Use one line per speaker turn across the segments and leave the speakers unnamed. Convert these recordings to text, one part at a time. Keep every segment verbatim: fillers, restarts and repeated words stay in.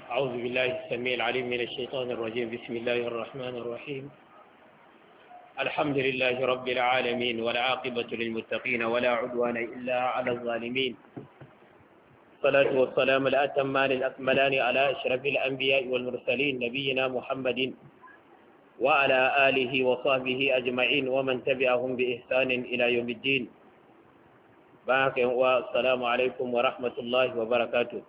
أعوذ بالله السميع العليم من الشيطان الرجيم. بسم الله الرحمن الرحيم. الحمد لله رب العالمين والعاقبة للمتقين ولا عدوان إلا على الظالمين. الصلاة والسلام الأتمان الأكملان على أشرف الأنبياء والمرسلين نبينا محمد وعلى آله وصحبه أجمعين ومن تبعهم بإحسان إلى يوم الدين. باقي والسلام عليكم ورحمة الله وبركاته.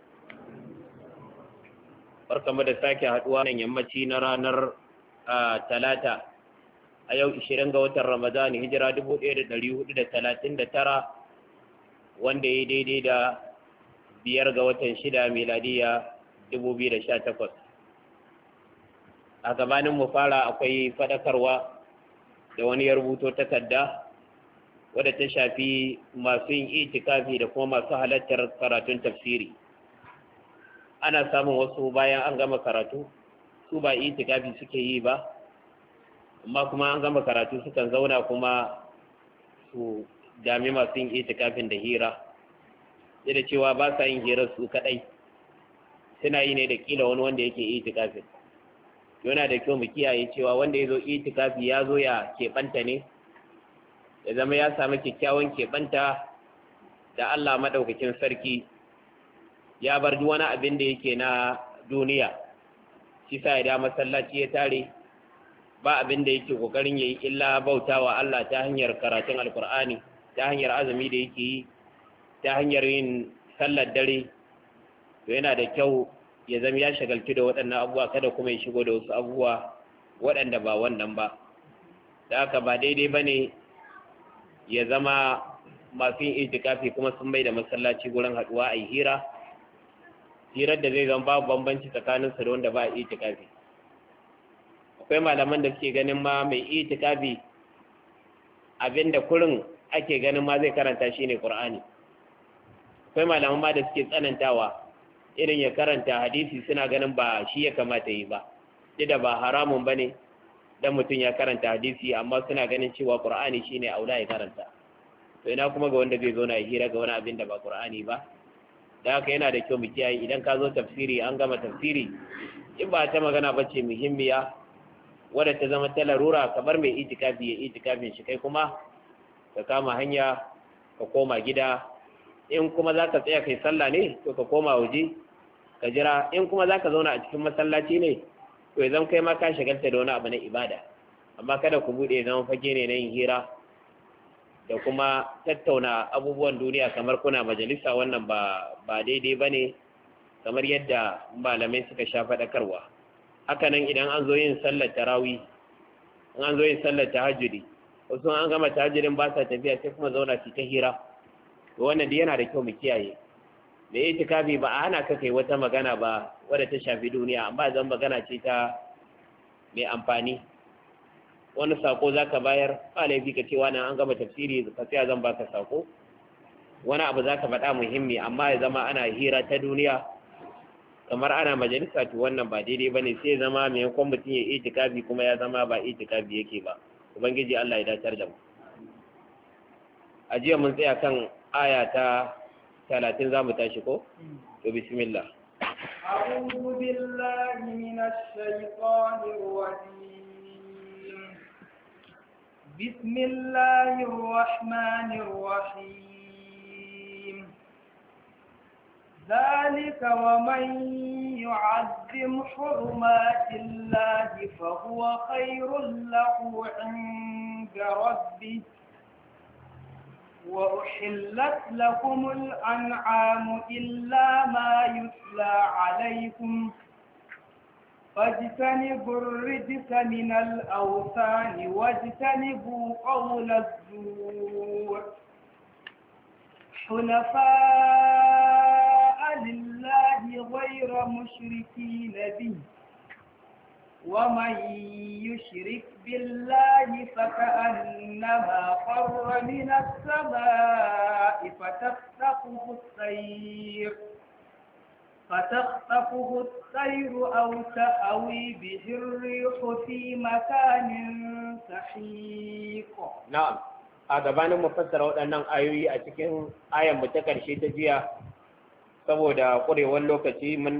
barkamu da sake haduwa nan yammaci na ranar talata a yau ishirin ga watan Ramadan hijira dubu ɗaya da ɗari hudu da talatin da tara wanda ya daidai da biyar ga watan shida miladiya dubu biyu da sha takwas. A gabanin mu fara akwai fadakarwa da wani ya rubuto takarda wadda ta shafi masu yin itikafi da kuma masu halartar karatun tafsiri. Ana samun wasu bayan an gama karatu su ba itikafi suke yi ba, amma kuma an gama karatu sukan zauna kuma su dami masu yin itikafin da hira, da cewa ba sa yin hirar su kadai, suna yi ne da kila wani wanda yake itikafin. Yana da kyau mu kiyaye cewa wanda ya zo itikafi ya zo ya keɓanta ne, ya zama ya samu kyakkyawan keɓanta da Allah maɗaukakin sarki, ya bar duk wani abin da yake na duniya, shi sa ya da masallaci ya tare ba abin da yake kokarin yayi illa bautawa Allah ta hanyar karatun alkur'ani, ta hanyar azumi da yake yi, ta hanyar yin sallar dare. To yana da kyau ya zama ya shagaltu da waɗannan abubuwa, kada kuma ya shigo da wasu abubuwa waɗanda ba wannan ba. Da haka ba daidai bane ya zama masu yin itikafi kuma sun bai da masallaci gurin haɗuwa a yi hira hirar da zai zama babu bambanci tsakaninsu da wanda ba a itikafi. Akwai malaman da suke ganin ma mai itikafi abinda kurin ake ganin ma zai karanta shi ne Qur'ani. Akwai malaman ma da suke tsanantawa irin ya karanta hadisi, suna ganin ba shi ya kamata yi ba, da ba haramun bane dan mutum ya karanta hadisi, amma suna ganin cewa Qur'ani shine aula ya karanta. To ina kuma ga wanda zai zo na hira ga wani abin da ba Qur'ani ba. Da haka yana da kyau mu kiyaye, idan ka zo tafsiri an gama tafsiri, in ba ta magana ba ce muhimmiya wadda ta zama ta larura, kamar mai itikafi ya itikafin shi, kai kuma ka kama hanya ka koma gida. In kuma za ka tsaya kai sallah ne to ka koma waje ka jira. In kuma za ka zauna a cikin masallaci ne to ya zama kai ma ka shagalta da wani abu na ibada, amma kada ku buɗe zama fage ne na yin hira da kuma tattauna abubuwan duniya kamar kuna majalisa. Wannan ba ba daidai bane, kamar yadda malamai suka sha faɗakarwa. Hakanan idan an zo yin sallar tarawih, in an zo yin sallar tahajjudi, wasu an gama tahajjudin ba sa tafiya sai kuma zauna su ta hira. To wannan dai yana da kyau mu kiyaye. Da itikafi ba a hana ka kai wata magana ba wadda ta shafi duniya, amma zan magana ce ta mai amfani. Wani sako za ka bayar, ba laifi ka ce wani an gama tafsiri ka tsaya zan baka sako. Wani abu za ka faɗa muhimmi, amma ya zama ana hira ta duniya kamar ana majalisa, to wannan ba daidai bane. sai zama maimakon mutum ya itikafi kuma ya zama ba itikafi yake ba. Ubangiji Allah ya dacar da mu. A jiya mun tsaya kan aya ta talatin, za mu tashi ko? To bismillah.
أعوذ بالله من الشيطان الرجيم. بسم الله الرحمن الرحيم. ذلك ومن يعظم حرمات الله فهو خير له عند ربه وأحلت لكم الأنعام إلا ما يتلى عليكم فاجتنبوا الرجس من الأوثان واجتنبوا قول الزور حنفاء لله غير مشركين به ومن يشرك بالله فكأنما خر من السماء فتخطفه الطير فتخطفه الطير أو تهوي به الريح في مكان سحيق.
نعم. a gabanin mu fassara waɗannan ayoyi a cikin ayan mu ta ƙarshe ta jiya, saboda ƙurewar lokaci mun